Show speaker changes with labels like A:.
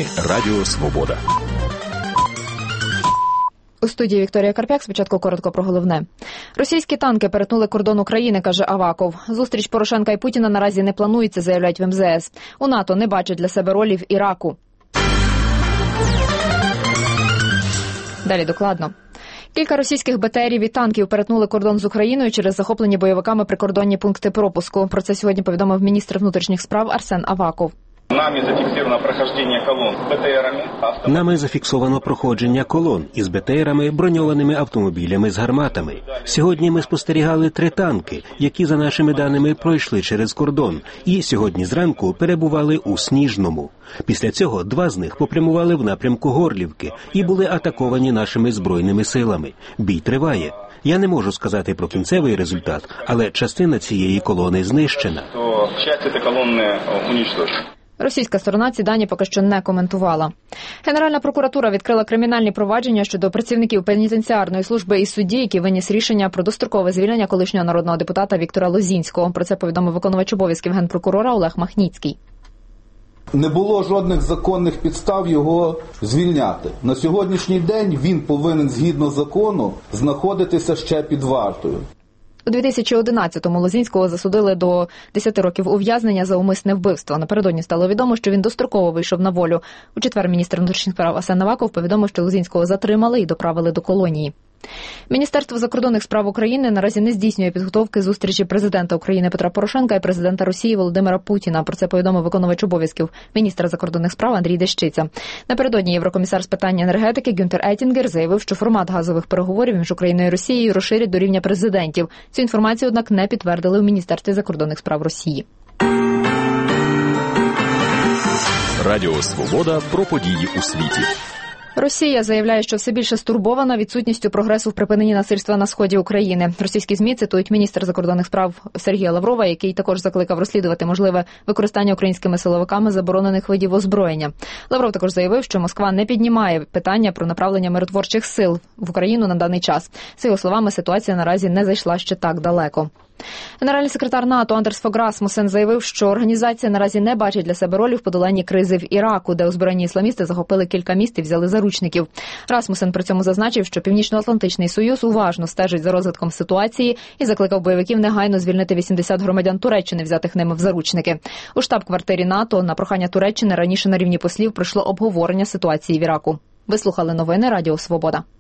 A: Радіо Свобода.
B: У студії Вікторія Карп'як. Спочатку коротко про головне. Російські танки перетнули кордон України, каже Аваков. Зустріч Порошенка і Путіна наразі не планується, заявляють в МЗС. У НАТО не бачать для себе ролі в Іраку. Далі докладно. Кілька російських БТРів і танків перетнули кордон з Україною через захоплені бойовиками прикордонні пункти пропуску. Про це сьогодні повідомив міністр внутрішніх справ Арсен Аваков.
C: Нами зафіксовано проходження колон із БТРами, броньованими автомобілями з гарматами. Сьогодні ми спостерігали 3 танки, які, за нашими даними, пройшли через кордон. І сьогодні зранку перебували у Сніжному. Після цього 2 з них попрямували в напрямку Горлівки і були атаковані нашими збройними силами. Бій триває. Я не можу сказати про кінцевий результат, але частина цієї колони знищена.
B: Російська сторона ці дані поки що не коментувала. Генеральна прокуратура відкрила кримінальні провадження щодо працівників пенітенціарної служби і судді, які виніс рішення про дострокове звільнення колишнього народного депутата Віктора Лозінського. Про це повідомив виконувач обов'язків генпрокурора Олег Махніцький.
D: Не було жодних законних підстав його звільняти. На сьогоднішній день він повинен, згідно закону, знаходитися ще під вартою.
B: У 2011-му Лозінського засудили до 10 років ув'язнення за умисне вбивство. Напередодні стало відомо, що він достроково вийшов на волю. У четвер міністр внутрішніх справ Арсен Аваков повідомив, що Лозінського затримали і доправили до колонії. Міністерство закордонних справ України наразі не здійснює підготовки зустрічі президента України Петра Порошенка і президента Росії Володимира Путіна. Про це повідомив виконувач обов'язків міністра закордонних справ Андрій Дещиця. Напередодні єврокомісар з питань енергетики Гюнтер Еттінгер заявив, що формат газових переговорів між Україною і Росією розширять до рівня президентів. Цю інформацію, однак, не підтвердили у Міністерстві закордонних справ Росії.
A: Радіо Свобода про події у світі.
B: Росія заявляє, що все більше стурбована відсутністю прогресу в припиненні насильства на сході України. Російські ЗМІ цитують міністра закордонних справ Сергія Лаврова, який також закликав розслідувати можливе використання українськими силовиками заборонених видів озброєння. Лавров також заявив, що Москва не піднімає питання про направлення миротворчих сил в Україну на даний час. За його словами, ситуація наразі не зайшла ще так далеко. Генеральний секретар НАТО Андерс Фог Расмусен заявив, що організація наразі не бачить для себе ролі в подоланні кризи в Іраку, де озброєні ісламісти захопили кілька міст і взяли заручників. Расмусен при цьому зазначив, що Північно-Атлантичний Союз уважно стежить за розвитком ситуації і закликав бойовиків негайно звільнити 80 громадян Туреччини, взятих ними в заручники. У штаб-квартирі НАТО на прохання Туреччини раніше на рівні послів пройшло обговорення ситуації в Іраку. Ви слухали новини Радіо Свобода.